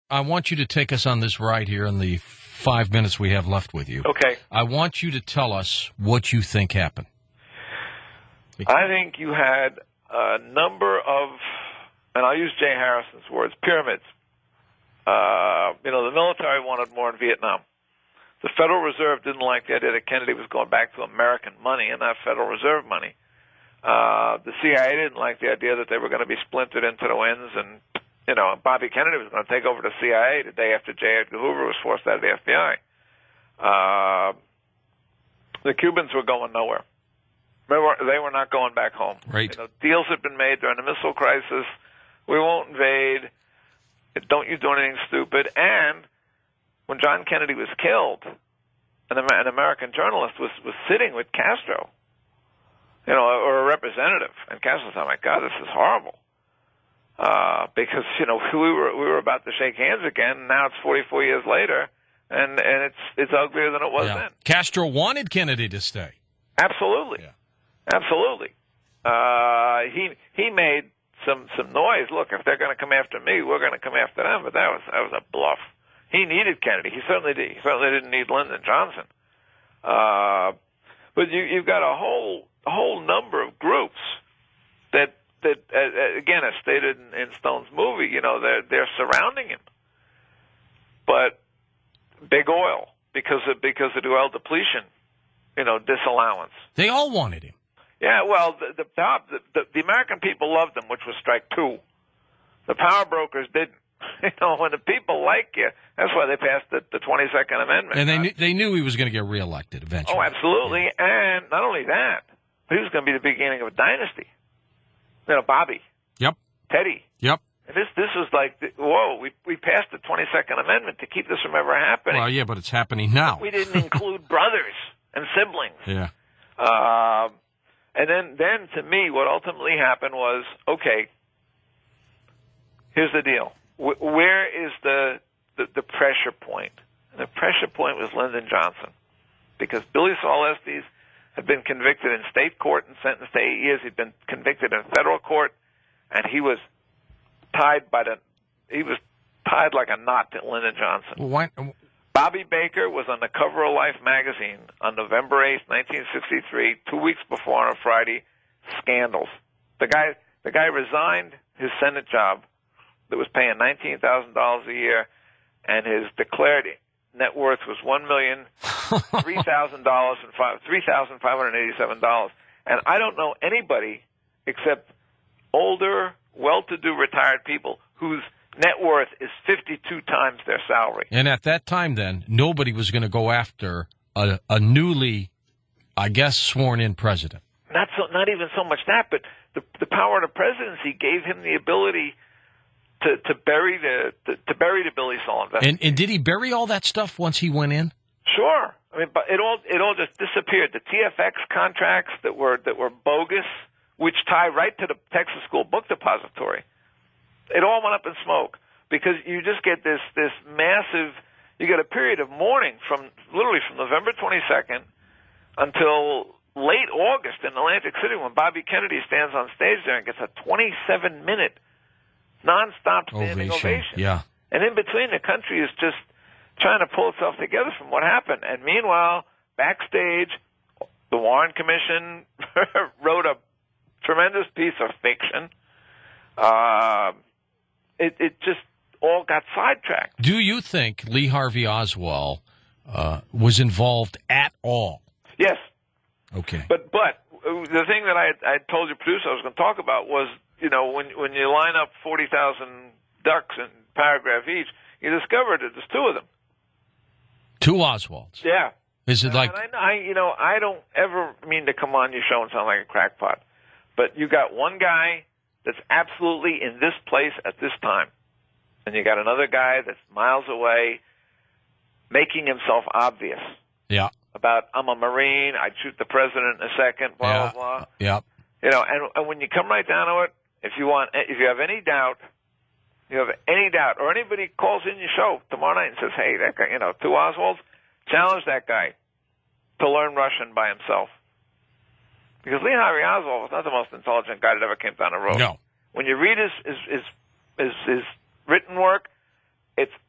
I want you to take us on this ride here in the 5 minutes we have left with you. Okay. I want you to tell us what you think happened. I think you had a number of, and I'll use Jay Harrison's words, pyramids. The military wanted more in Vietnam. The Federal Reserve didn't like the idea that Kennedy was going back to American money and not Federal Reserve money. The CIA didn't like the idea that they were going to be splintered into the winds, and Bobby Kennedy was going to take over the CIA the day after J. Edgar Hoover was forced out of the FBI. The Cubans were going nowhere. They were not going back home. Right. Deals had been made during the missile crisis. We won't invade. Don't you do anything stupid. And when John Kennedy was killed, an American journalist was sitting with Castro, or a representative, and Castro said, "Oh my God, this is horrible," because we were about to shake hands again. And now it's 44 years later, and it's uglier than it was then. Castro wanted Kennedy to stay. Absolutely, absolutely. He made some noise. Look, if they're going to come after me, we're going to come after them. But that was a bluff. He needed Kennedy. He certainly did. He certainly didn't need Lyndon Johnson. But you've got a whole number of groups that again, as stated in Stone's movie, they're surrounding him. But big oil because of the oil depletion, disallowance. They all wanted him. Yeah, well, the American people loved him, which was strike two. The power brokers didn't. When the people like you, that's why they passed the 22nd Amendment. And they knew he was going to get reelected eventually. Oh, absolutely. Yeah. And not only that, but he was going to be the beginning of a dynasty. Bobby. Yep. Teddy. Yep. This was like, whoa, we passed the 22nd Amendment to keep this from ever happening. Well, yeah, but it's happening now. We didn't include brothers and siblings. Yeah. And then to me, what ultimately happened was, okay, here's the deal. Where is the pressure point? And the pressure point was Lyndon Johnson, because Billy Saul Estes had been convicted in state court and sentenced to 8 years. He'd been convicted in federal court, and he was tied like a knot to Lyndon Johnson. Why? Bobby Baker was on the cover of Life magazine on November 8th, 1963, 2 weeks before on a Friday. Scandals. The guy resigned his Senate job that was paying $19,000 a year, and his declared net worth was $3,587. And I don't know anybody except older, well-to-do retired people whose net worth is 52 times their salary. And at that time, then, nobody was going to go after a newly, I guess, sworn-in president. Not even so much that, but the power of the presidency gave him the ability to bury the Billy Saul investigation. And did he bury all that stuff once he went in? Sure. I mean, but it all just disappeared. The TFX contracts that were bogus, which tie right to the Texas School Book Depository, it all went up in smoke, because you just get this massive. You get a period of mourning from November 22nd until late August in Atlantic City, when Bobby Kennedy stands on stage there and gets a 27-minute nonstop standing ovation. Yeah. And in between, the country is just trying to pull itself together from what happened. And meanwhile, backstage, the Warren Commission wrote a tremendous piece of fiction. It just all got sidetracked. Do you think Lee Harvey Oswald was involved at all? Yes. Okay. But the thing that I told your producer I was going to talk about was, when you line up 40,000 ducks in paragraph each, you discover that there's two of them. Two Oswalds. Yeah. Is it like? I don't ever mean to come on your show and sound like a crackpot, but you got one guy that's absolutely in this place at this time, and you got another guy that's miles away, making himself obvious. Yeah. About, I'm a Marine, I'd shoot the president in a second, blah, blah, blah. Yeah. And when you come right down to it, if you have any doubt, or anybody calls in your show tomorrow night and says, hey, that guy, two Oswalds, challenge that guy to learn Russian by himself. Because Lee Harvey Oswald was not the most intelligent guy that ever came down the road. No. When you read his written work, it's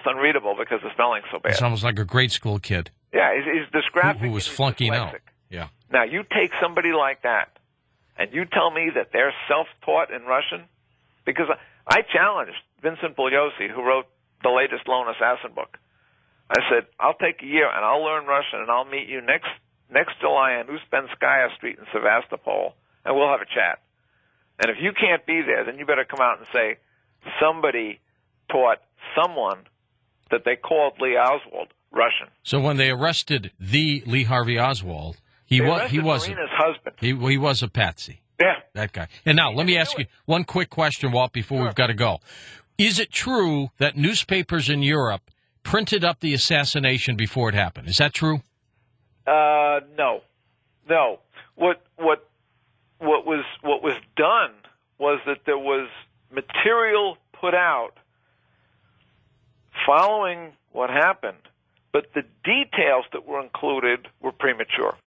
almost unreadable because the spelling's so bad. It's almost like a grade school kid. Yeah, he's dysgraphic. Who was flunking out. Yeah. Now, you take somebody like that, and you tell me that they're self-taught in Russian, because I challenged Vincent Bugliosi, who wrote the latest Lone Assassin book. I said, I'll take a year, and I'll learn Russian, and I'll meet you next July on Uspenskaya Street in Sevastopol, and we'll have a chat. And if you can't be there, then you better come out and say, somebody taught someone that they called Lee Oswald Russian. So when they arrested the Lee Harvey Oswald, he was Marina's husband. He was a patsy. Yeah. That guy. And now, let me ask you one quick question, Walt, before we've got to go. Is it true that newspapers in Europe printed up the assassination before it happened? Is that true? No. What was done was that there was material put out following what happened, but the details that were included were premature.